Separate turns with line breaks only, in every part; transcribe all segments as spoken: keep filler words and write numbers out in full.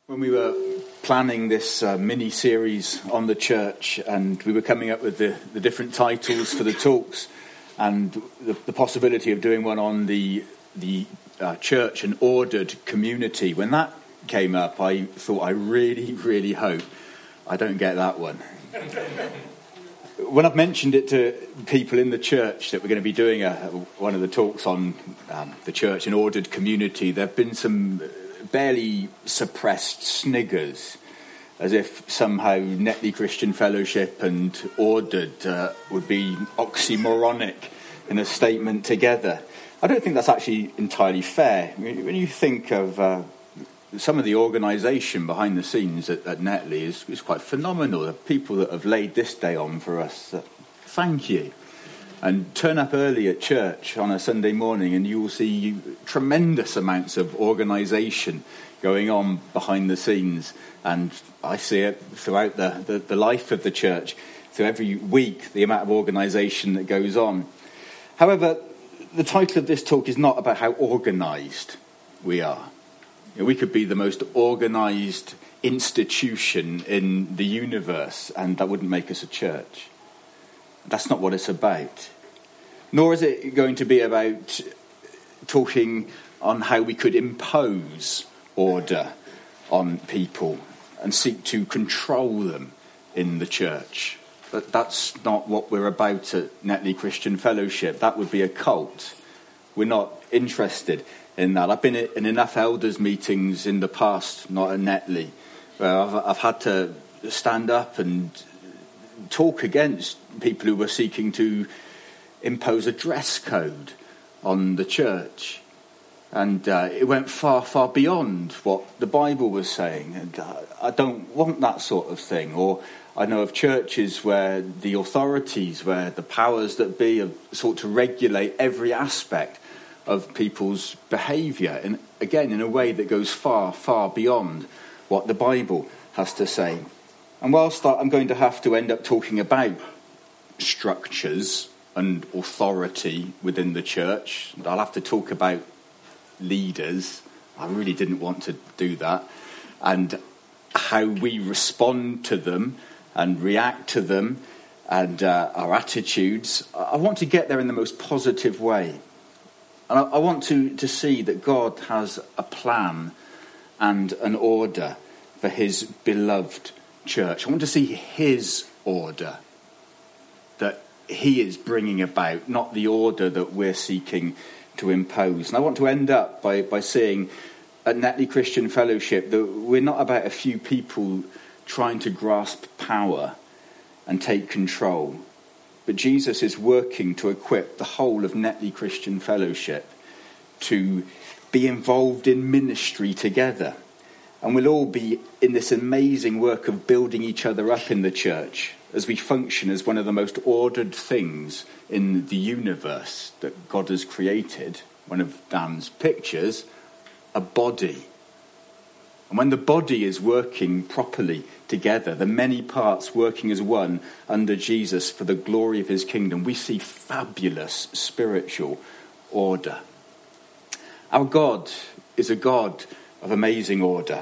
When we were planning this uh, mini-series on the church, and we were coming up with the, the different titles for the talks, and the, the possibility of doing one on the the uh, church and ordered community, when that came up, I thought, I really, really hope I don't get that one. When I've mentioned it to people in the church that we're going to be doing a, one of the talks on um, the church and ordered community, there have been some barely suppressed sniggers, as if somehow Netley Christian Fellowship and ordered uh, would be oxymoronic in a statement together. I don't think that's actually entirely fair. When you think of uh, some of the organisation behind the scenes at, at Netley is, is quite phenomenal. The people that have laid this day on for us, uh, thank you. And turn up early at church on a Sunday morning and you will see tremendous amounts of organisation going on behind the scenes. And I see it throughout the, the, the life of the church. So every week, the amount of organisation that goes on. However, the title of this talk is not about how organised we are. You know, we could be the most organised institution in the universe, and that wouldn't make us a church. That's not what it's about. Nor is it going to be about talking on how we could impose order on people and seek to control them in the church. But that's not what we're about at Netley Christian Fellowship. That would be a cult. We're not interested in that. I've been in enough elders meetings in the past, not at Netley, where I've, I've had to stand up and talk against people who were seeking to impose a dress code on the church. And uh, it went far, far beyond what the Bible was saying. And uh, I don't want that sort of thing. Or I know of churches where the authorities, where the powers that be have sought to regulate every aspect of people's behaviour. And again, in a way that goes far, far beyond what the Bible has to say. And whilst I'm going to have to end up talking about structures and authority within the church, I'll have to talk about leaders. I really didn't want to do that. And how we respond to them and react to them and uh, our attitudes. I want to get there in the most positive way. And I, I want to, to see that God has a plan and an order for his beloved church. I want to see his order that he is bringing about, not the order that we're seeking to impose. And I want to end up by, by saying at Netley Christian Fellowship that we're not about a few people trying to grasp power and take control. But Jesus is working to equip the whole of Netley Christian Fellowship to be involved in ministry together. And we'll all be in this amazing work of building each other up in the church as we function as one of the most ordered things in the universe that God has created. One of Dan's pictures, a body. And when the body is working properly together, the many parts working as one under Jesus for the glory of his kingdom, we see fabulous spiritual order. Our God is a God of amazing order.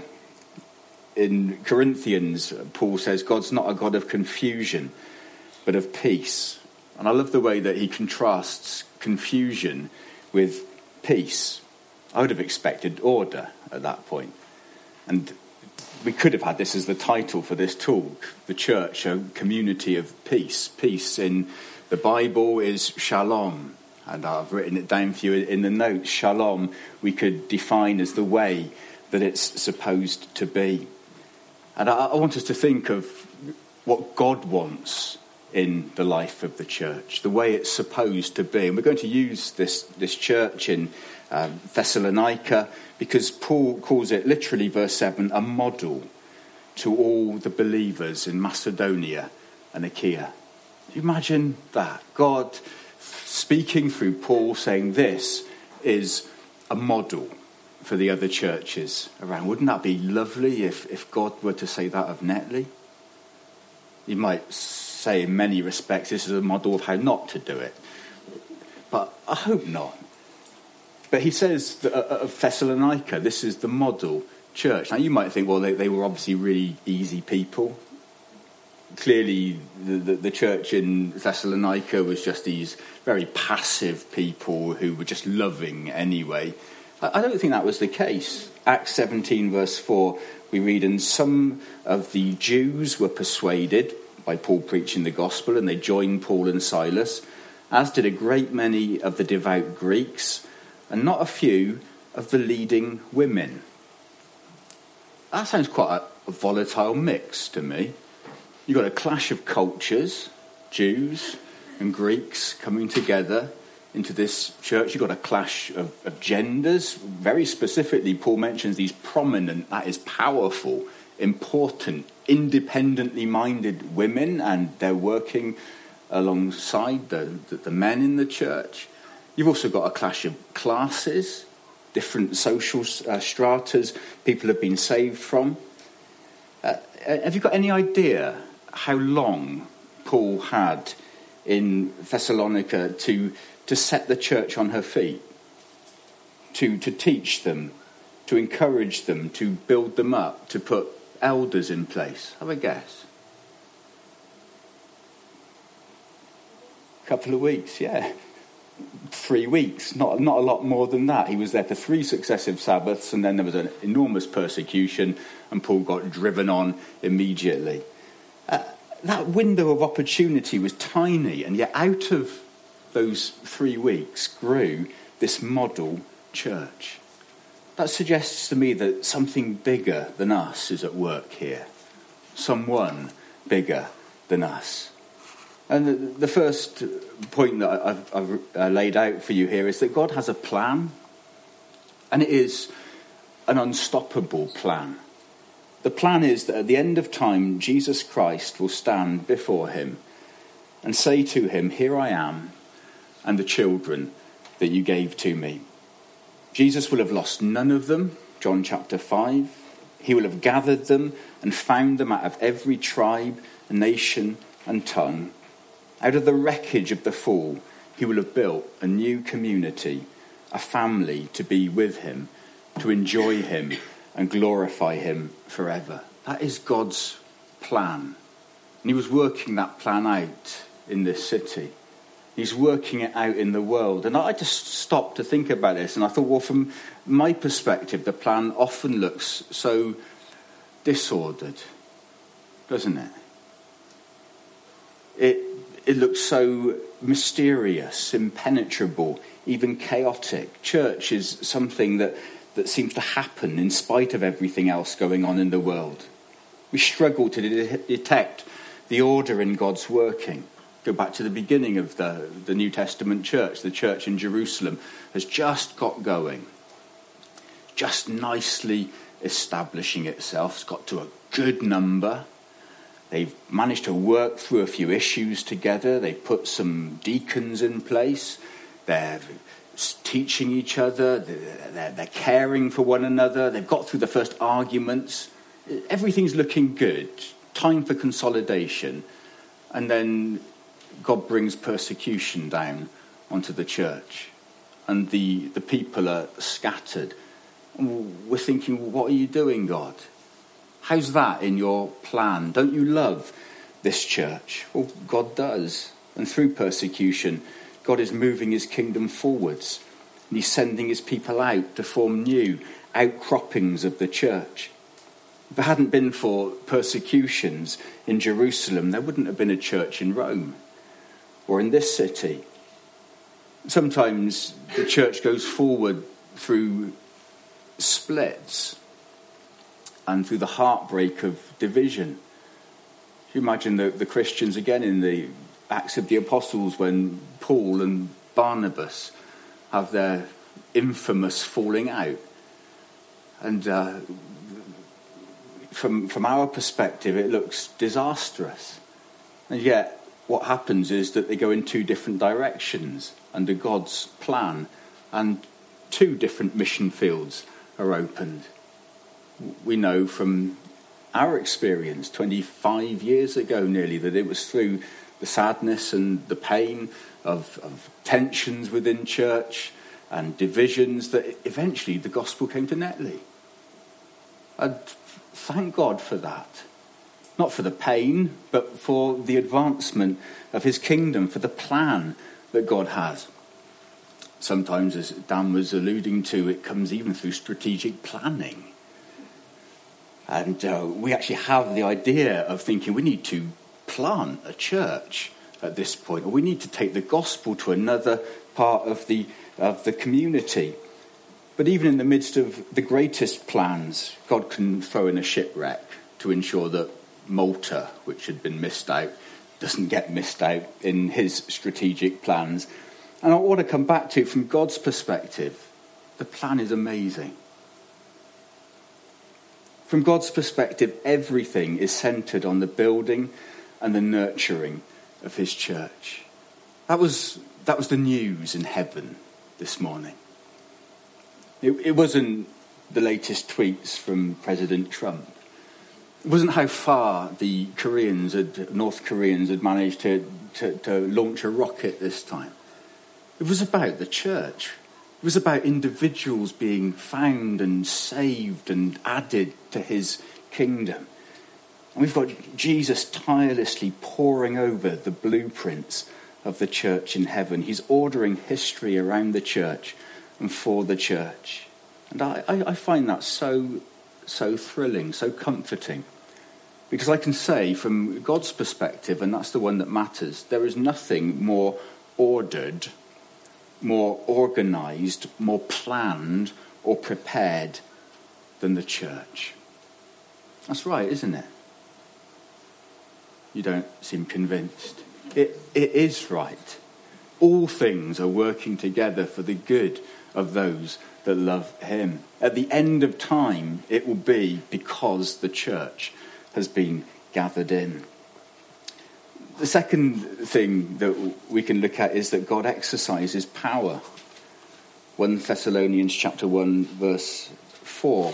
In Corinthians, Paul says God's not a God of confusion, but of peace. And I love the way that he contrasts confusion with peace. I would have expected order at that point. And we could have had this as the title for this talk, the church, a community of peace. Peace in the Bible is shalom. And I've written it down for you in the notes. Shalom we could define as the way that it's supposed to be. And I, I want us to think of what God wants in the life of the church, the way it's supposed to be. And we're going to use this, this church in um, Thessalonica because Paul calls it, literally verse seven, a model to all the believers in Macedonia and Achaia. Can you imagine that? God speaking through Paul saying this is a model for the other churches around. Wouldn't that be lovely if, if God were to say that of Netley? You might say in many respects this is a model of how not to do it. But I hope not. But he says that of Thessalonica, this is the model church. Now, you might think, well, they, they were obviously really easy people. Clearly, the, the, the church in Thessalonica was just these very passive people who were just loving anyway. I, I don't think that was the case. Acts seventeen, verse four, we read, and some of the Jews were persuaded by Paul preaching the gospel, and they joined Paul and Silas, as did a great many of the devout Greeks, and not a few of the leading women. That sounds quite a, a volatile mix to me. You've got a clash of cultures, Jews and Greeks coming together into this church. You've got a clash of, of genders. Very specifically, Paul mentions these prominent, that is powerful, important, independently minded women, and they're working alongside the, the, the men in the church. You've also got a clash of classes, different social uh, stratas people have been saved from. Uh, have you got any idea how long Paul had in Thessalonica to to set the church on her feet, to to teach them, to encourage them, to build them up, to put elders in place? Have a guess. A couple of weeks, yeah. Three weeks, not not a lot more than that. He was there for three successive Sabbaths, and then there was an enormous persecution, and Paul got driven on immediately. Uh, that window of opportunity was tiny, and yet out of those three weeks grew this model church. That suggests to me that something bigger than us is at work here. Someone bigger than us. And the, the first point that I've, I've uh, laid out for you here is that God has a plan, and it is an unstoppable plan. The plan is that at the end of time, Jesus Christ will stand before him and say to him, here I am, and the children that you gave to me. Jesus will have lost none of them, John chapter five. He will have gathered them and found them out of every tribe, nation and tongue. Out of the wreckage of the fall, he will have built a new community, a family to be with him, to enjoy him and glorify him forever. That is God's plan. And he was working that plan out in this city. He's working it out in the world. And I just stopped to think about this, and I thought, well, from my perspective, the plan often looks so disordered, doesn't it? It it looks so mysterious, impenetrable, even chaotic. Church is something that, that seems to happen in spite of everything else going on in the world. We struggle to de- detect the order in God's working. Go back to the beginning of the, the New Testament church. The church in Jerusalem has just got going, just nicely establishing itself. It's got to a good number. They've managed to work through a few issues together. They've put some deacons in place. They're teaching each other. They're, they're, they're caring for one another. They've got through the first arguments. Everything's looking good. Time for consolidation. And then God brings persecution down onto the church. And the, the people are scattered. And we're thinking, well, what are you doing, God? How's that in your plan? Don't you love this church? Well, God does. And through persecution, God is moving his kingdom forwards. And he's sending his people out to form new outcroppings of the church. If it hadn't been for persecutions in Jerusalem, there wouldn't have been a church in Rome or in this city. Sometimes the church goes forward through splits and through the heartbreak of division. You imagine the, the Christians again in the Acts of the Apostles when Paul and Barnabas have their infamous falling out. And uh, from, from our perspective, it looks disastrous. And yet, what happens is that they go in two different directions under God's plan, and two different mission fields are opened. We know from our experience twenty-five years ago nearly that it was through the sadness and the pain of, of tensions within church and divisions that eventually the gospel came to Netley. I'd thank God for that. Not for the pain, but for the advancement of his kingdom, for the plan that God has. Sometimes, as Dan was alluding to, it comes even through strategic planning. And uh, we actually have the idea of thinking we need to plant a church at this point, or we need to take the gospel to another part of the of the community. But even in the midst of the greatest plans, God can throw in a shipwreck to ensure that Malta, which had been missed out, doesn't get missed out in his strategic plans. And I want to come back to, from God's perspective, the plan is amazing. From God's perspective, everything is centred on the building and the nurturing of his church. That was that was the news in heaven this morning. It, it wasn't the latest tweets from President Trump. It wasn't how far the Koreans, had, North Koreans, had managed to, to, to launch a rocket this time. It was about the church. It was about individuals being found and saved and added to his kingdom. And we've got Jesus tirelessly poring over the blueprints of the church in heaven. He's ordering history around the church and for the church. And I, I, I find that so, so thrilling, so comforting. Because I can say, from God's perspective, and that's the one that matters, there is nothing more ordered, more organised, more planned or prepared than the church. That's right, isn't it? You don't seem convinced. It, it is right. All things are working together for the good of those that love him. At the end of time, it will be because the church has been gathered in. The second thing that we can look at is that God exercises power. First Thessalonians chapter one, verse four.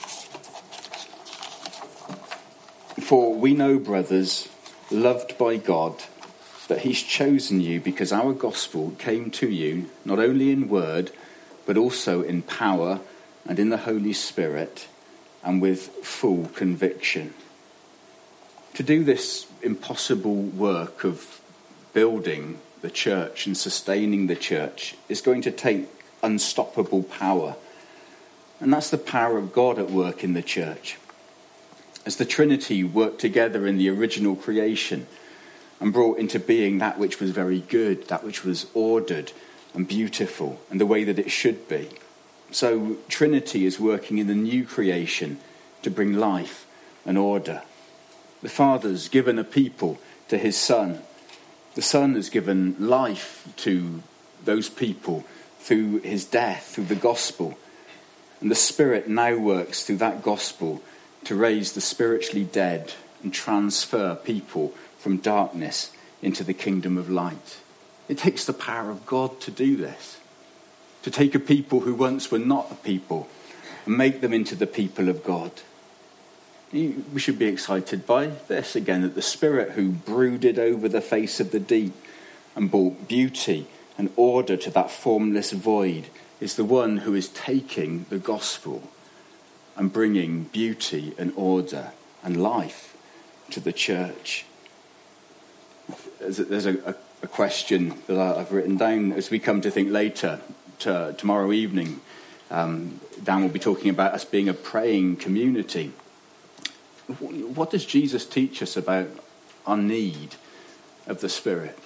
For we know, brothers, loved by God, that he's chosen you because our gospel came to you not only in word, but also in power and in the Holy Spirit and with full conviction. To do this impossible work of building the church and sustaining the church is going to take unstoppable power. And that's the power of God at work in the church. As the Trinity worked together in the original creation and brought into being that which was very good, that which was ordered and beautiful and the way that it should be. So Trinity is working in the new creation to bring life and order. The Father's given a people to his Son. The Son has given life to those people through his death, through the gospel. And the Spirit now works through that gospel to raise the spiritually dead and transfer people from darkness into the kingdom of light. It takes the power of God to do this. To take a people who once were not a people and make them into the people of God. We should be excited by this again, that the Spirit who brooded over the face of the deep and brought beauty and order to that formless void is the one who is taking the gospel and bringing beauty and order and life to the church. There's a, a question that I've written down as we come to think later, to, tomorrow evening. Um, Dan will be talking about us being a praying community. What does Jesus teach us about our need of the Spirit?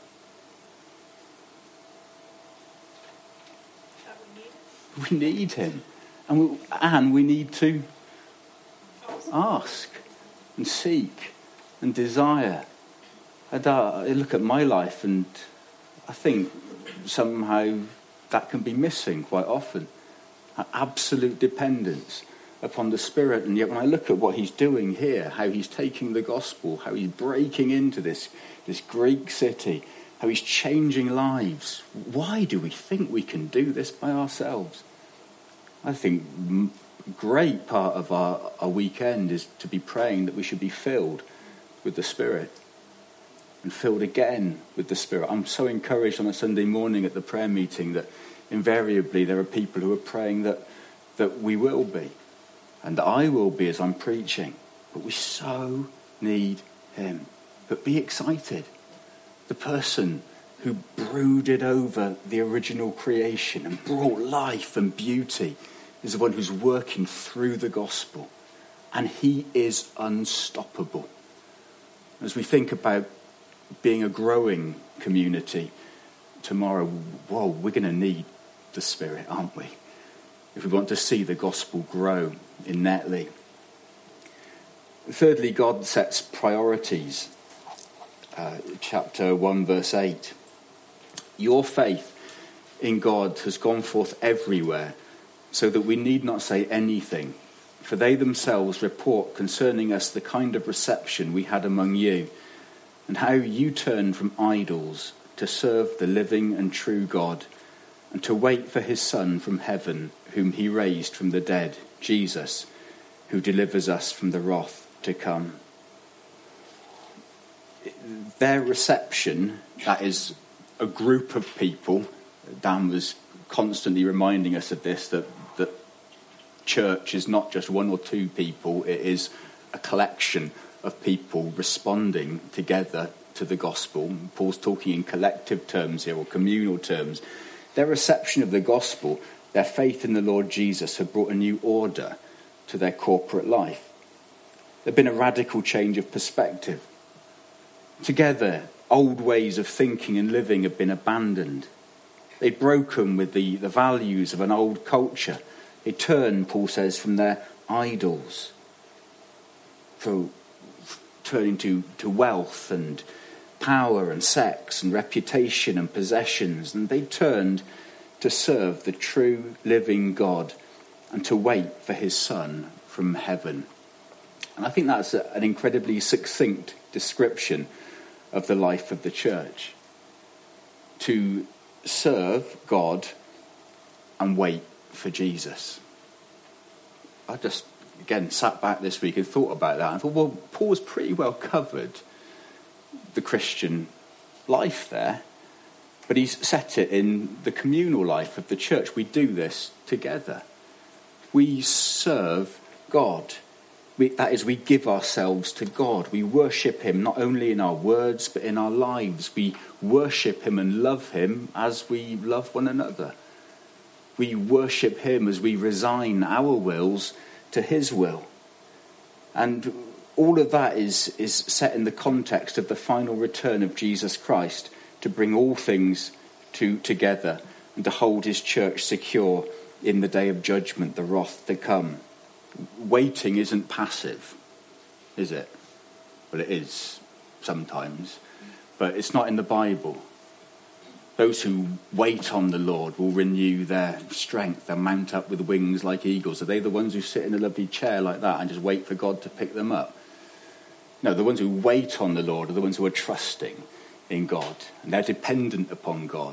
We need him. And we, and we need to ask and seek and desire. And uh, I look at my life and I think somehow that can be missing quite often. An absolute dependence upon the Spirit. And yet when I look at what he's doing here, how he's taking the gospel, how he's breaking into this, this Greek city, how he's changing lives, why do we think we can do this by ourselves? I think a great part of our, our weekend is to be praying that we should be filled with the Spirit and filled again with the Spirit. I'm so encouraged on a Sunday morning at the prayer meeting that invariably there are people who are praying that, that we will be. and I will be as I'm preaching. But we so need him. But be excited. The person who brooded over the original creation and brought life and beauty is the one who's working through the gospel. And he is unstoppable. As we think about being a growing community tomorrow, whoa, we're going to need the Spirit, aren't we? If we want to see the gospel grow in Netley. Thirdly, God sets priorities. Uh, chapter one, verse eight. Your faith in God has gone forth everywhere, so that we need not say anything. For they themselves report concerning us the kind of reception we had among you, and how you turned from idols to serve the living and true God, and to wait for his Son from heaven, whom he raised from the dead, Jesus, who delivers us from the wrath to come. Their reception, that is a group of people, Dan was constantly reminding us of this, that, that church is not just one or two people, it is a collection of people responding together to the gospel. Paul's talking in collective terms here, or communal terms. Their reception of the gospel, their faith in the Lord Jesus, had brought a new order to their corporate life. There'd been a radical change of perspective. Together, old ways of thinking and living had been abandoned. They'd broken with the, the values of an old culture. They turned, Paul says, from their idols, for turning to, to wealth and power and sex and reputation and possessions. And they turned to serve the true living God and to wait for his Son from heaven. And I think that's a, an incredibly succinct description of the life of the church. To serve God and wait for Jesus. I just, again, sat back this week and thought about that. And thought, well, Paul's pretty well covered the Christian life there. But he's set it in the communal life of the church. We do this together. We serve God. We, that is, we give ourselves to God. We worship him not only in our words, but in our lives. We worship him and love him as we love one another. We worship him as we resign our wills to his will. And all of that is, is set in the context of the final return of Jesus Christ to bring all things to, together and to hold his church secure in the day of judgment, the wrath to come. Waiting isn't passive, is it? Well, it is sometimes, but it's not in the Bible. Those who wait on the Lord will renew their strength. They'll mount up with wings like eagles. Are they the ones who sit in a lovely chair like that and just wait for God to pick them up? No, the ones who wait on the Lord are the ones who are trusting in God, and they're dependent upon God.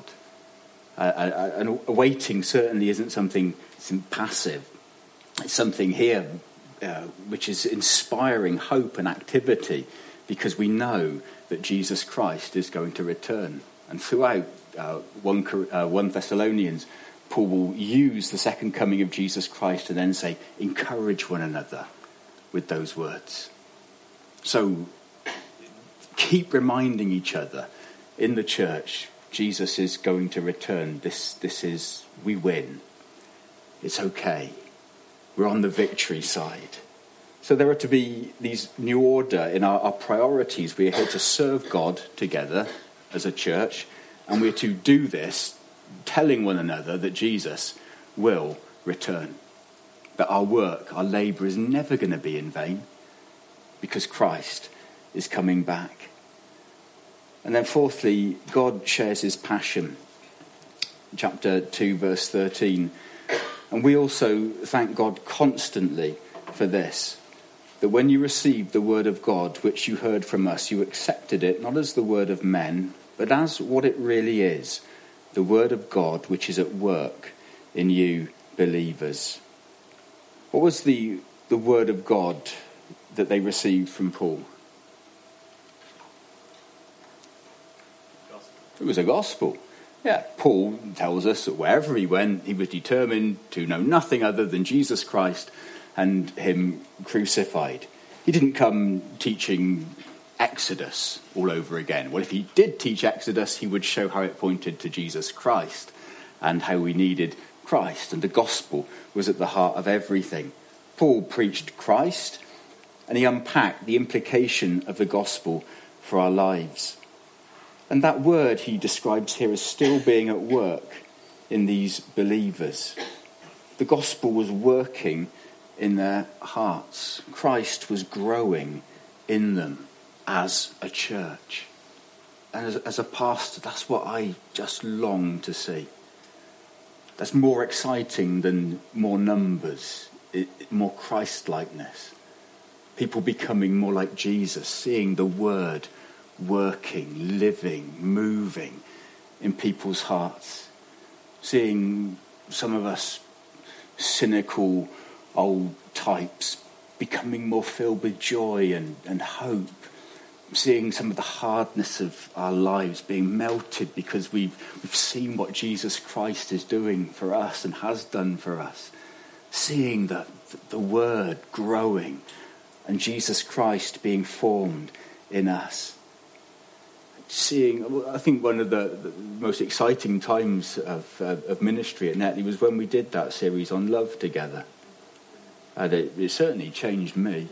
Uh, and waiting certainly isn't something isn't passive. It's something here uh, which is inspiring hope and activity, because we know that Jesus Christ is going to return. And throughout uh, one, uh, one Thessalonians, Paul will use the second coming of Jesus Christ and then say, encourage one another with those words. So keep reminding each other in the church, Jesus is going to return. This, this is, we win. It's okay. We're on the victory side. So there are to be these new order in our, our priorities. We are here to serve God together as a church, and we're to do this telling one another that Jesus will return. That our work, our labour is never going to be in vain, because Christ is coming back. And then fourthly, God shares his passion. Chapter two, verse thirteen. And we also thank God constantly for this, that when you received the word of God, which you heard from us, you accepted it not as the word of men, but as what it really is, the word of God, which is at work in you believers. What was the, the word of God that they received from Paul? Gospel. It was a gospel. Yeah, Paul tells us that wherever he went, he was determined to know nothing other than Jesus Christ and him crucified. He didn't come teaching Exodus all over again. Well, if he did teach Exodus, he would show how it pointed to Jesus Christ and how we needed Christ. And the gospel was at the heart of everything. Paul preached Christ, and he unpacked the implication of the gospel for our lives. And that word he describes here as still being at work in these believers. The gospel was working in their hearts. Christ was growing in them as a church. And as, as a pastor, that's what I just long to see. That's more exciting than more numbers, it, more Christ-likeness. People becoming more like Jesus, seeing the word working, living, moving in people's hearts. Seeing some of us cynical old types becoming more filled with joy and, and hope. Seeing some of the hardness of our lives being melted because we've, we've seen what Jesus Christ is doing for us and has done for us. Seeing the, the word growing and Jesus Christ being formed in us. Seeing, I think one of the, the most exciting times of, uh, of ministry at Netley was when we did that series on love together. And it, it certainly changed me.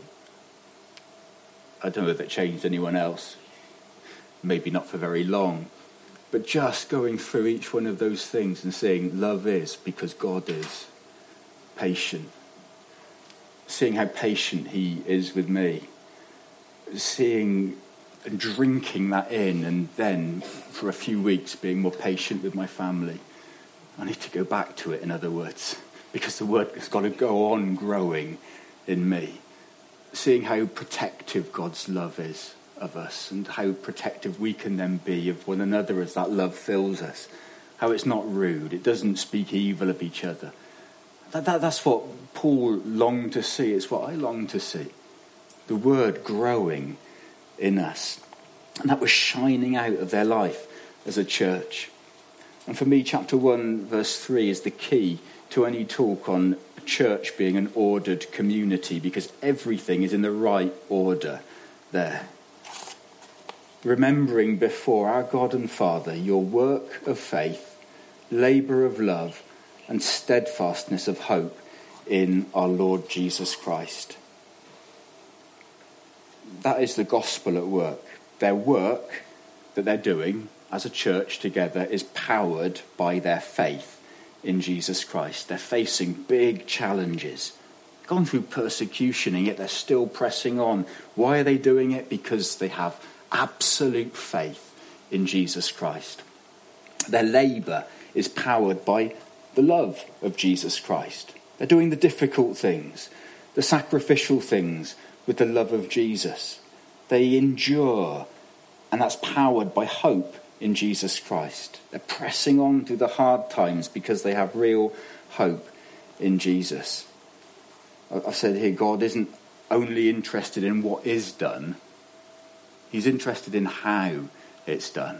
I don't know if it changed anyone else. Maybe not for very long. But just going through each one of those things and saying love is because God is patient. Seeing how patient he is with me. Seeing and drinking that in, and then for a few weeks being more patient with my family. I need to go back to it, in other words, because the word has got to go on growing in me. Seeing how protective God's love is of us, and how protective we can then be of one another as that love fills us. How it's not rude, it doesn't speak evil of each other. That, that, that's what Paul longed to see, it's what I long to see. The word growing in us. And that was shining out of their life as a church. And for me, chapter one, verse three is the key to any talk on a church being an ordered community, because everything is in the right order there. Remembering before our God and Father your work of faith, labour of love, and steadfastness of hope in our Lord Jesus Christ. That is the gospel at work. Their work that they're doing as a church together is powered by their faith in Jesus Christ. They're facing big challenges, gone through persecution, and yet they're still pressing on. Why are they doing it? Because they have absolute faith in Jesus Christ. Their labour is powered by the love of Jesus Christ. They're doing the difficult things, the sacrificial things, with the love of Jesus. They endure, and that's powered by hope in Jesus Christ. They're pressing on through the hard times because they have real hope in Jesus. I said here, God isn't only interested in what is done, he's interested in how it's done.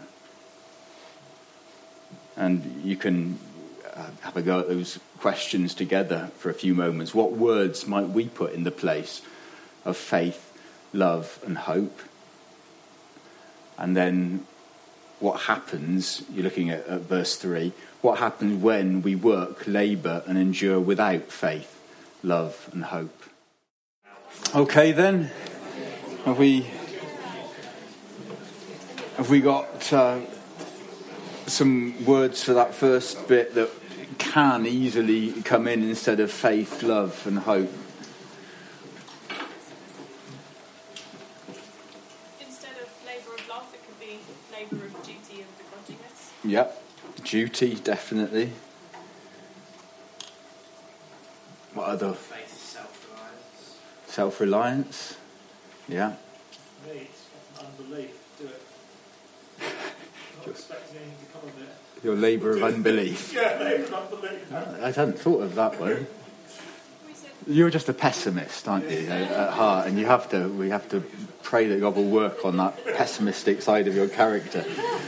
And you can uh, have a go at those questions together for a few moments. What words might we put in the place of faith, love and hope? And then what happens, you're looking at, at verse three, what happens when we work, labour and endure without faith, love and hope? Okay then, have we have we got uh, some words for that first bit that can easily come in instead of faith, love and hope? Yep, duty, definitely. What other?
Faith is self-reliance.
Self-reliance, yeah.
Me, it's unbelief. Do it. Not expecting anything to come of it.
Your labour of unbelief.
Yeah, labour of unbelief.
I hadn't thought of that one. You're just a pessimist, aren't you, at heart? And you have to. We have to pray that God will work on that pessimistic side of your character.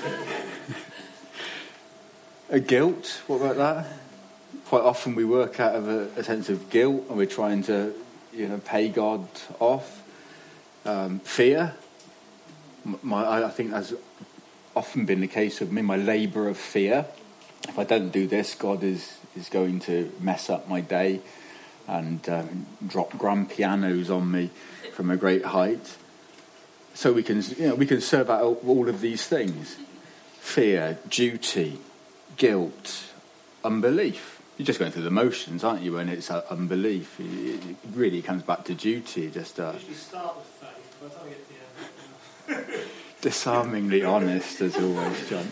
A guilt, what about that? Quite often we work out of a, a sense of guilt, and we're trying to you know, pay God off. Um, fear. My, I think that's often been the case with me, my labour of fear. If I don't do this, God is, is going to mess up my day and um, drop grand pianos on me from a great height. So we can, you know, we can serve out all of these things. Fear, duty, guilt, unbelief. You're just going through the motions, aren't you, when it's uh, unbelief? It, it really comes back to duty. Just uh,
usually start with faith, by the time you get to the end.
Disarmingly honest, as always, John.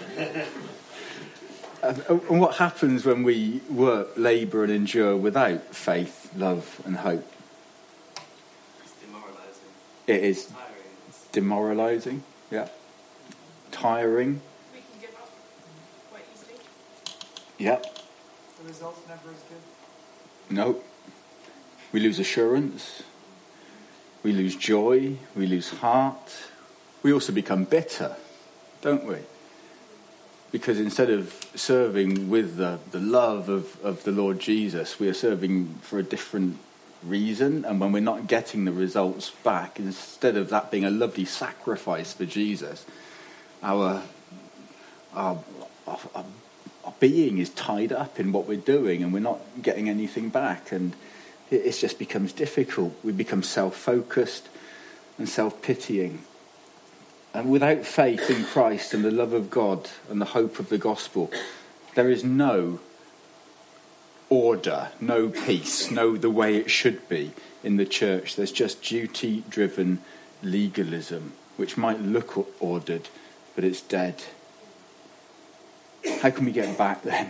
Uh, and what happens when we work, labour and endure without faith, love and hope?
It's demoralising.
It is
Tiring.
demoralising, yeah. Tiring,
We can give up quite easily.
yeah.
The result's never as good.
No. We lose assurance. We lose joy. We lose heart. We also become bitter, don't we? Because instead of serving with the, the love of, of the Lord Jesus, we are serving for a different reason. And when we're not getting the results back, instead of that being a lovely sacrifice for Jesus, our, our, our, our being is tied up in what we're doing and we're not getting anything back. And it, it just becomes difficult. We become self-focused and self-pitying. And without faith in Christ and the love of God and the hope of the gospel, there is no order, no peace, no the way it should be in the church. There's just duty-driven legalism, which might look ordered, but it's dead. How can we get back then?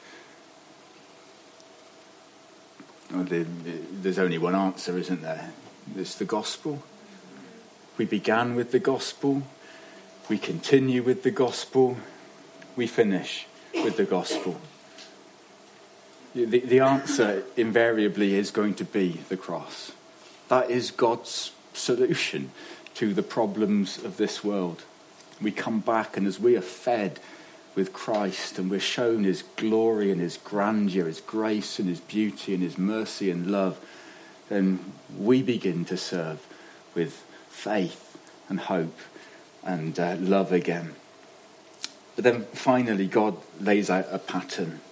Well, the, the, there's only one answer, isn't there? It's the gospel. We began with the gospel, we continue with the gospel, we finish with the gospel. The, the answer invariably is going to be the cross. That is God's solution to the problems of this world. We come back, and as we are fed with Christ and we're shown his glory and his grandeur, his grace and his beauty and his mercy and love, then we begin to serve with faith and hope and uh, love again. But then finally God lays out a pattern.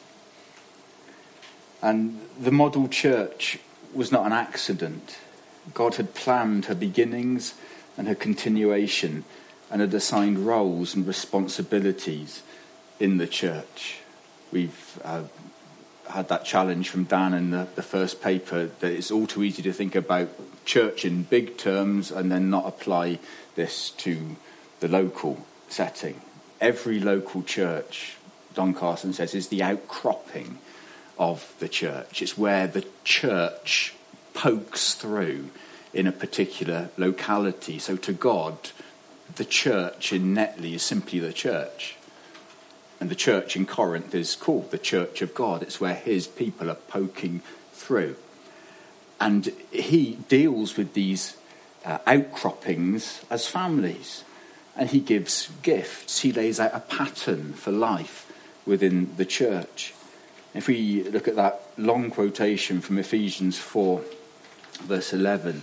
And the model church was not an accident. God had planned her beginnings and her continuation and had assigned roles and responsibilities in the church. We've uh, had that challenge from Dan in the, the first paper that it's all too easy to think about church in big terms and then not apply this to the local setting. Every local church, Don Carson says, is the outcropping of the church. It's where the church pokes through in a particular locality. So to God, the church in Netley is simply the church. And the church in Corinth is called the Church of God. It's where his people are poking through. And he deals with these uh, outcroppings as families. And he gives gifts. He lays out a pattern for life within the church. If we look at that long quotation from Ephesians four, verse eleven,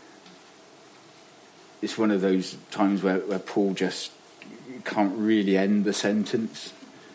it's one of those times where, where Paul just can't really end the sentence.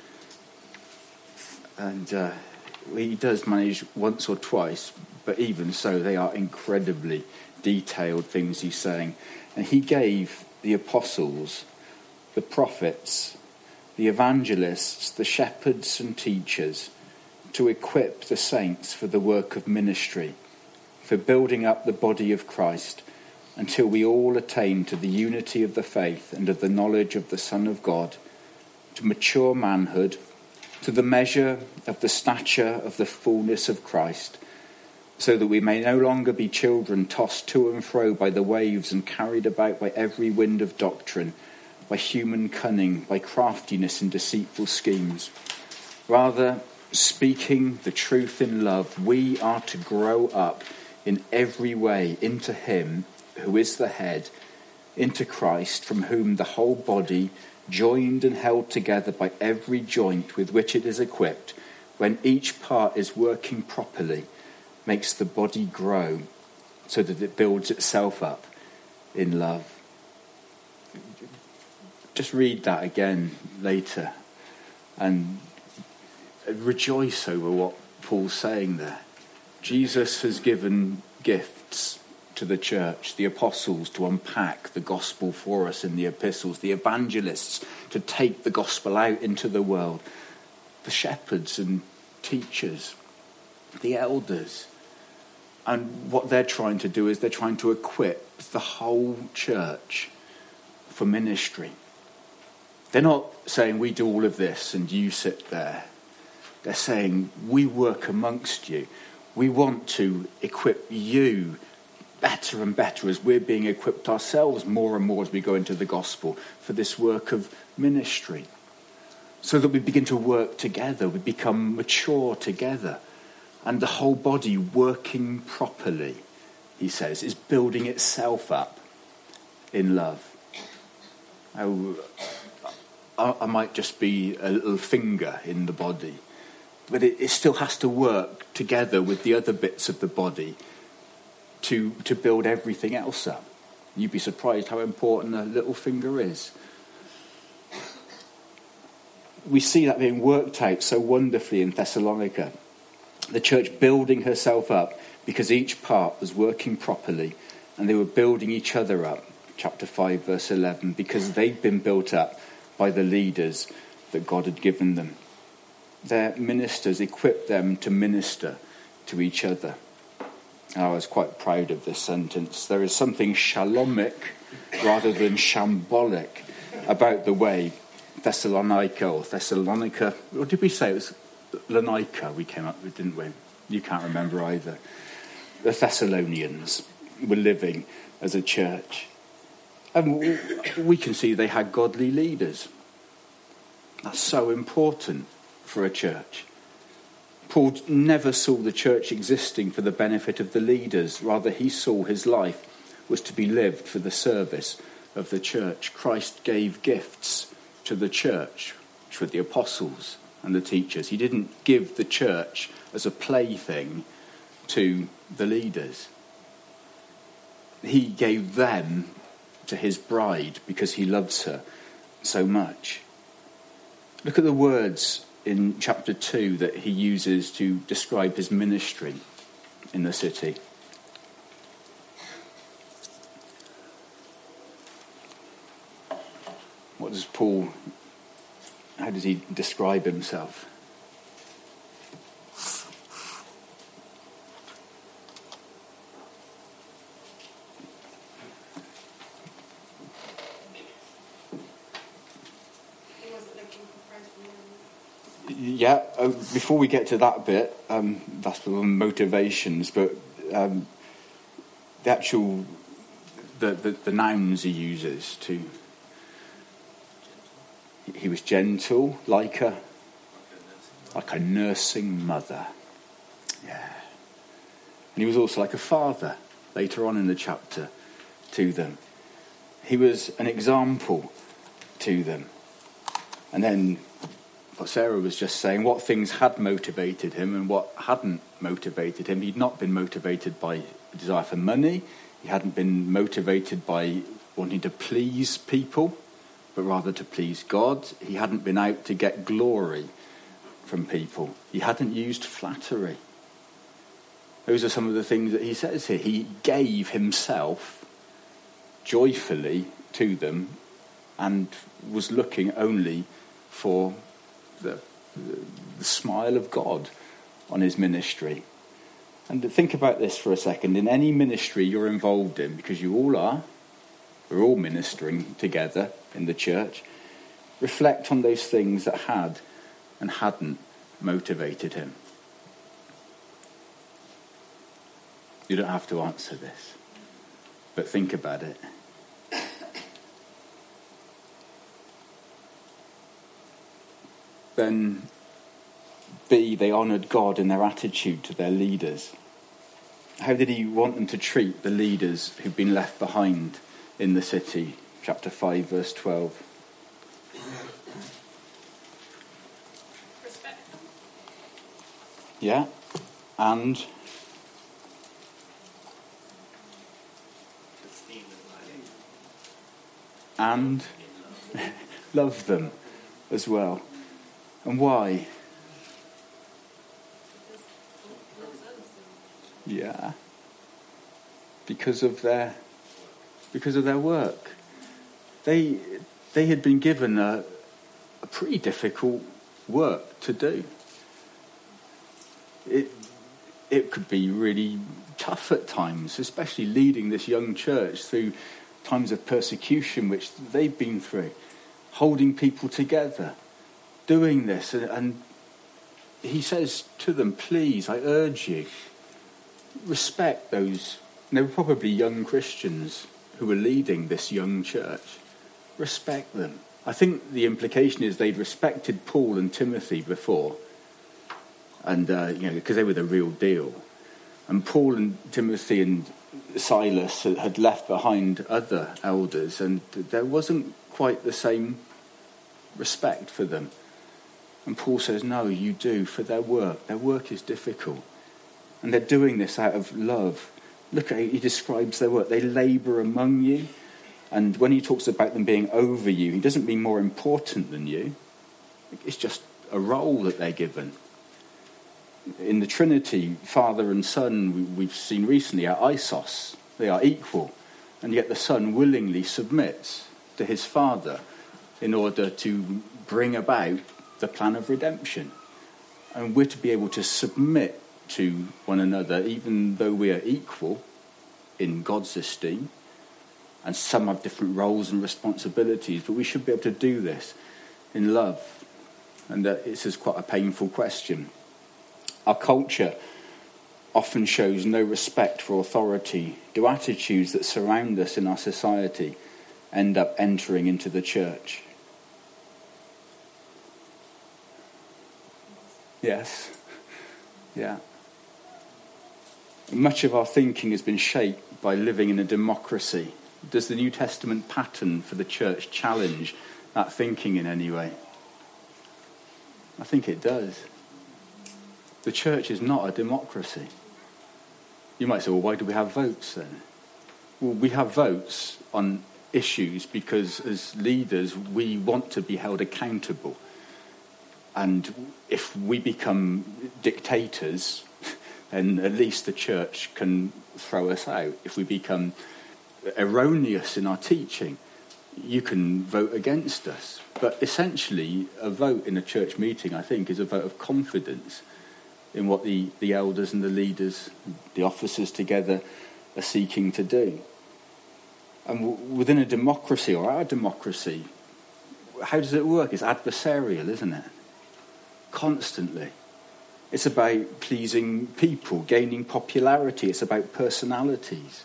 And uh, he does manage once or twice, but even so, they are incredibly detailed things he's saying. And he gave the apostles, the prophets, the evangelists, the shepherds and teachers to equip the saints for the work of ministry, for building up the body of Christ, until we all attain to the unity of the faith and of the knowledge of the Son of God, to mature manhood, to the measure of the stature of the fullness of Christ, so that we may no longer be children tossed to and fro by the waves and carried about by every wind of doctrine, by human cunning, by craftiness and deceitful schemes. Rather, speaking the truth in love, we are to grow up in every way into him who is the head, into Christ, from whom the whole body, joined and held together by every joint with which it is equipped, when each part is working properly, makes the body grow so that it builds itself up in love. Just read that again later and rejoice over what Paul's saying there. Jesus has given gifts to the church, the apostles to unpack the gospel for us in the epistles, the evangelists to take the gospel out into the world, the shepherds and teachers, the elders. And what they're trying to do is they're trying to equip the whole church for ministry. They're not saying we do all of this and you sit there. They're saying we work amongst you. We want to equip you better and better as we're being equipped ourselves more and more as we go into the gospel for this work of ministry. So that we begin to work together, we become mature together. And the whole body working properly, he says, is building itself up in love. Oh, I, I might just be a little finger in the body, but it, it still has to work together with the other bits of the body to to build everything else up. You'd be surprised how important a little finger is. We see that being worked out so wonderfully in Thessalonica. The church building herself up because each part was working properly and they were building each other up. Chapter five, verse eleven, because they'd been built up by the leaders that God had given them. Their ministers equipped them to minister to each other. I was quite proud of this sentence. There is something shalomic rather than shambolic about the way Thessalonica or Thessalonica, or did we say it was Lonica we came up with, didn't we? You can't remember either. The Thessalonians were living as a church. And we can see they had godly leaders. That's so important for a church. Paul never saw the church existing for the benefit of the leaders. Rather, he saw his life was to be lived for the service of the church. Christ gave gifts to the church, which were the apostles and the teachers. He didn't give the church as a plaything to the leaders. He gave them to his bride because he loves her so much. Look at the words in chapter two that he uses to describe his ministry in the city. What does Paul, how does he describe himself? Yeah, uh, before we get to that bit, um, that's the motivations, but um, the actual, the, the, the nouns he uses to, he was gentle, like a, like a nursing mother. Yeah. And he was also like a father, later on in the chapter, to them. He was an example to them. And then what Sarah was just saying, what things had motivated him and what hadn't motivated him. He'd not been motivated by a desire for money. He hadn't been motivated by wanting to please people, but rather to please God. He hadn't been out to get glory from people. He hadn't used flattery. Those are some of the things that he says here. He gave himself joyfully to them and was looking only for The, the smile of God on his ministry. And think about this for a second. In any ministry you're involved in, because you all are, we're all ministering together in the church, reflect on those things that had and hadn't motivated him. You don't have to answer this, but think about it. Then B, they honoured God in their attitude to their leaders. How did he want them to treat the leaders who'd been left behind in the city? Chapter five, verse twelve.
Respect them.
Yeah, and and love them as well. And why? Yeah. Because of their because of their work. They they had been given a, a pretty difficult work to do. It it could be really tough at times, especially leading this young church through times of persecution which they've been through, holding people together, doing this. And, and he says to them, please, I urge you, respect those. And they were probably young Christians who were leading this young church. Respect them. I think the implication is they'd respected Paul and Timothy before, and uh, you know, because they were the real deal. And Paul and Timothy and Silas had left behind other elders, and there wasn't quite the same respect for them. And Paul says, no, you do, for their work. Their work is difficult. And they're doing this out of love. Look at how he describes their work. They labour among you. And when he talks about them being over you, he doesn't mean more important than you. It's just a role that they're given. In the Trinity, Father and Son, we've seen recently, are isos. They are equal. And yet the Son willingly submits to his Father in order to bring about the plan of redemption. And we're to be able to submit to one another, even though we are equal in God's esteem. And some have different roles and responsibilities, but we should be able to do this in love. And uh, this is quite a painful question. Our culture often shows no respect for authority. Do attitudes that surround us in our society end up entering into the church? Yes. Yeah. Much of our thinking has been shaped by living in a democracy. Does the New Testament pattern for the church challenge that thinking in any way? I think it does. The church is not a democracy. You might say, well, why do we have votes then? Well, we have votes on issues because as leaders, we want to be held accountable. And if we become dictators, then at least the church can throw us out. If we become erroneous in our teaching, you can vote against us. But essentially, a vote in a church meeting, I think, is a vote of confidence in what the, the elders and the leaders, the officers together are seeking to do. And w- within a democracy, or our democracy, how does it work? It's adversarial, isn't it? Constantly. It's about pleasing people, gaining popularity. It's about personalities.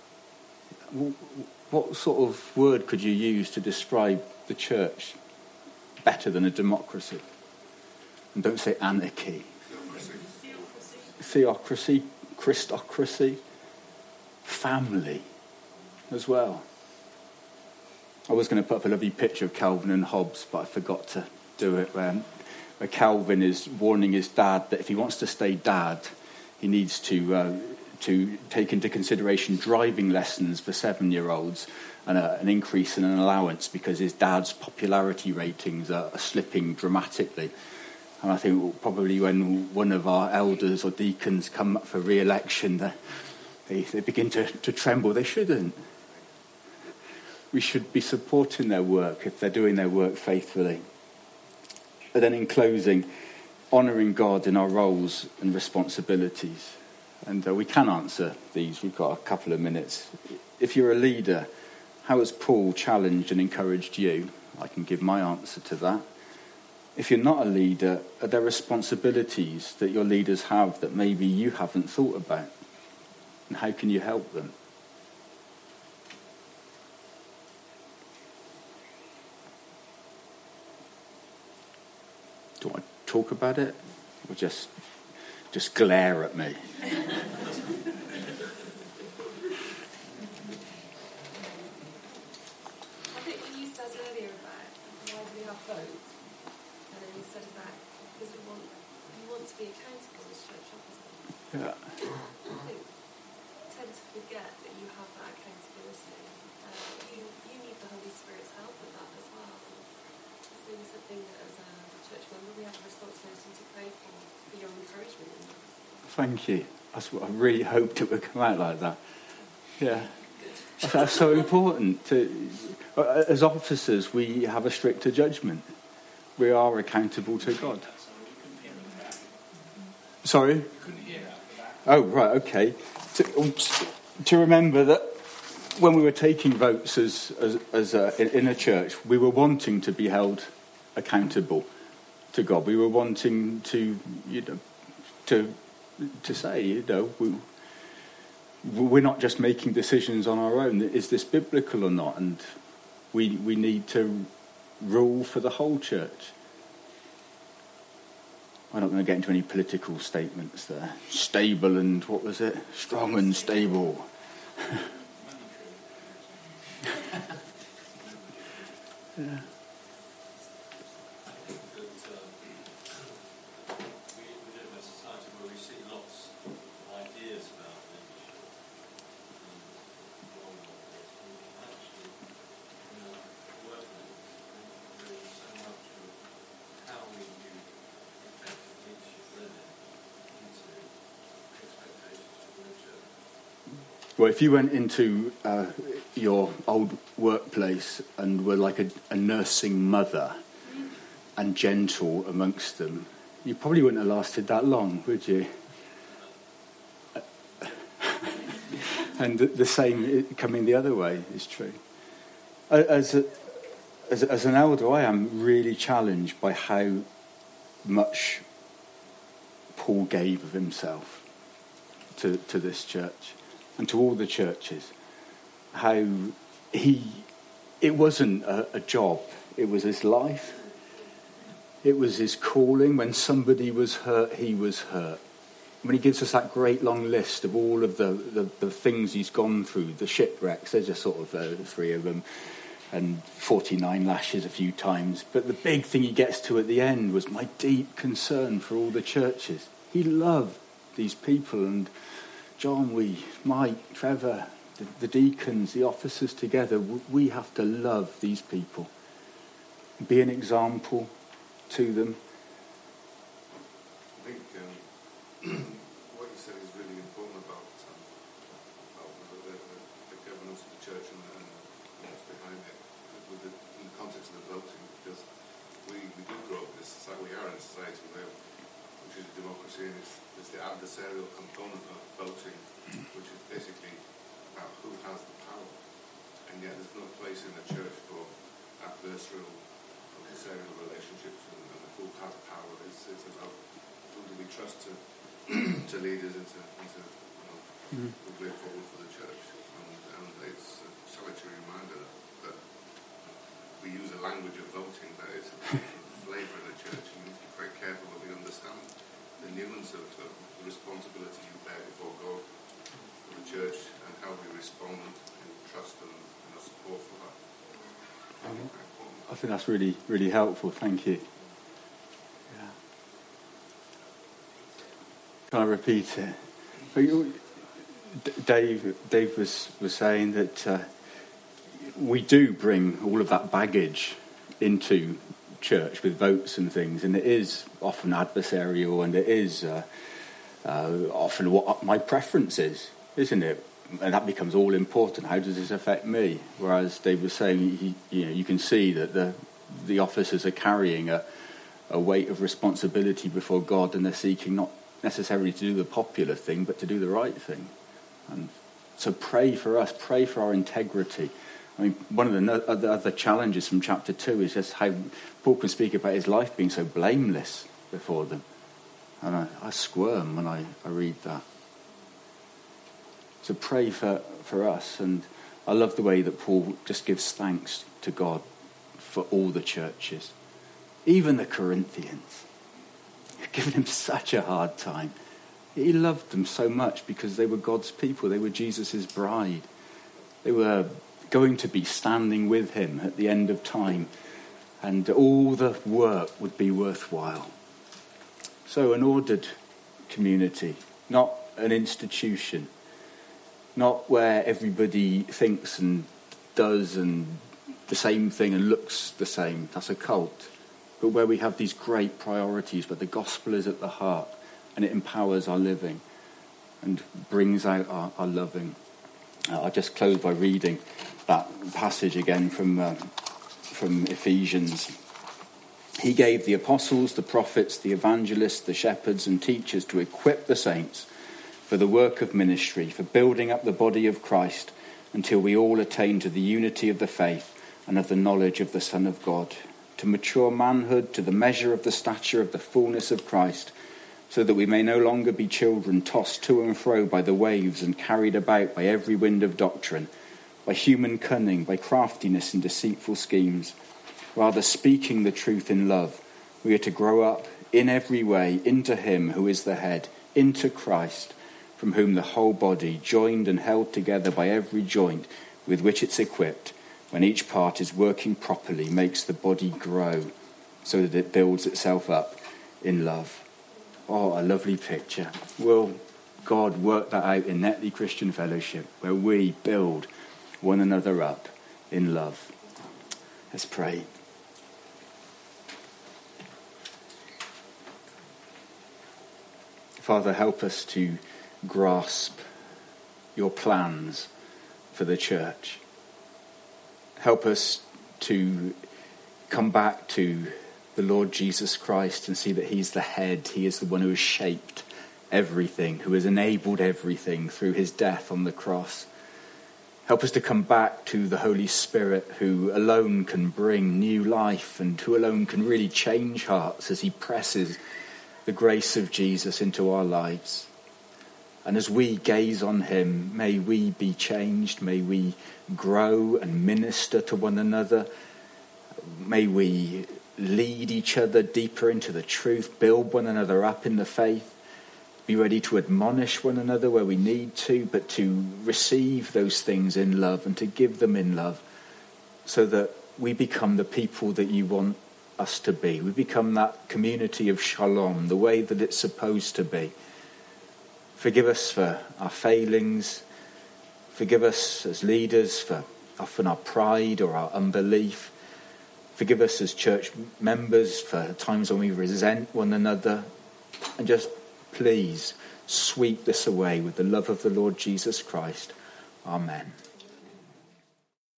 What sort of word could you use to describe the church better than a democracy? And don't say anarchy. Theocracy, Christocracy, family as well. I was going to put up a lovely picture of Calvin and Hobbes, but I forgot to do it. Where, where Calvin is warning his dad that if he wants to stay dad, he needs to uh, to take into consideration driving lessons for seven-year-olds and a, an increase in an allowance because his dad's popularity ratings are, are slipping dramatically. And I think probably when one of our elders or deacons come up for re-election, they, they begin to, to tremble. They shouldn't. We should be supporting their work if they're doing their work faithfully. But then in closing, honouring God in our roles and responsibilities. And uh, we can answer these. We've got a couple of minutes. If you're a leader, how has Paul challenged and encouraged you? I can give my answer to that. If you're not a leader, are there responsibilities that your leaders have that maybe you haven't thought about? And how can you help them? Do you want to talk about it? Or just, just glare at me?
I think what you said earlier about why do we have votes, and then you said about because we want we want to be accountable as church officers.
Yeah.
I think we tend to forget that you have that accountability. Uh, you you need the Holy Spirit
thank you. That's what I really hoped it would come out like that. Yeah. That's so important. To, as officers, we have a stricter judgment. We are accountable to God. Sorry? Oh, right, okay. To, to remember that when we were taking votes as, as, as a, in, in a church, we were wanting to be held accountable to God. We were wanting to, you know, to to say, you know, we, we're not just making decisions on our own. Is this biblical or not? And we we need to rule for the whole church. I'm not going to get into any political statements there. Stable and, what was it? Strong and stable. Yeah. Well, if you went into uh, your old workplace and were like a, a nursing mother and gentle amongst them, you probably wouldn't have lasted that long, would you? And the same coming the other way is true. As, a, as, as an elder, I am really challenged by how much Paul gave of himself to, to this church. And to all the churches, how he, it wasn't a, a job, it was his life, it was his calling. When somebody was hurt, he was hurt. When he gives us that great long list of all of the, the, the things he's gone through, the shipwrecks, there's just sort of uh, three of them, and forty-nine lashes a few times. But the big thing he gets to at the end was my deep concern for all the churches. He loved these people, and John, we, Mike, Trevor, the, the deacons, the officers together, we have to love these people. Be an example to them.
I think um, what you said is really important about, um, about the, the, the governance of the church and, and what's behind it, with the, in the context of the voting, because we, we do grow up in this society, we are in a society where, which is a democracy, and it's, it's the adversarial component of voting, which is basically about who has the power. And yet there's no place in the church for adversarial, adversarial relationships and, and who has power. It's, it's about who do we trust to to lead us into, into you know, mm-hmm. the way forward for the church. And, and it's a salutary reminder that, that we use a language of voting that is a flavour in the church, and we need to be quite careful that we understand the nuance of, of the responsibility you bear before God for the church and how we respond in trust and, and a support for that.
Mm-hmm. I think that's really, really helpful. Thank you. Yeah. Can I repeat it? Dave, Dave was, was saying that uh, we do bring all of that baggage into church with votes and things, and it is often adversarial, and it is uh, uh, often what my preference is, isn't it? And that becomes all important. How does this affect me? Whereas Dave was saying, he, you know, you can see that the the officers are carrying a, a weight of responsibility before God, and they're seeking not necessarily to do the popular thing, but to do the right thing. And so pray for us, pray for our integrity. I mean, one of the no- other, other challenges from chapter two is just how Paul can speak about his life being so blameless before them. And I, I squirm when I, I read that. So pray for, for us. And I love the way that Paul just gives thanks to God for all the churches. Even the Corinthians. They've given him such a hard time. He loved them so much because they were God's people. They were Jesus' bride. They were going to be standing with him at the end of time, and all the work would be worthwhile. So an ordered community, not an institution, not where everybody thinks and does and the same thing and looks the same. That's a cult. But where we have these great priorities, but the gospel is at the heart, and it empowers our living and brings out our, our loving. Uh, I'll just close by reading that passage again from uh, from Ephesians. He gave the apostles, the prophets, the evangelists, the shepherds and teachers to equip the saints for the work of ministry, for building up the body of Christ, until we all attain to the unity of the faith and of the knowledge of the Son of God, to mature manhood, to the measure of the stature of the fullness of Christ, so that we may no longer be children tossed to and fro by the waves and carried about by every wind of doctrine, by human cunning, by craftiness and deceitful schemes. Rather, speaking the truth in love, we are to grow up in every way into him who is the head, into Christ, from whom the whole body, joined and held together by every joint with which it's equipped, when each part is working properly, makes the body grow so that it builds itself up in love. Oh, a lovely picture. Will God work that out in Netley Christian Fellowship, where we build one another up in love? Let's pray. Father, help us to grasp your plans for the church. Help us to come back to the Lord Jesus Christ and see that he's the head. He is the one who has shaped everything, who has enabled everything through his death on the cross. Help us to come back to the Holy Spirit, who alone can bring new life and who alone can really change hearts as he presses the grace of Jesus into our lives. And as we gaze on him, may we be changed, may we grow and minister to one another, may we lead each other deeper into the truth, build one another up in the faith, be ready to admonish one another where we need to, but to receive those things in love and to give them in love, so that we become the people that you want us to be. We become that community of shalom, the way that it's supposed to be. Forgive us for our failings. Forgive us as leaders for often our pride or our unbelief. Forgive us as church members for times when we resent one another. And just please sweep this away with the love of the Lord Jesus Christ. Amen.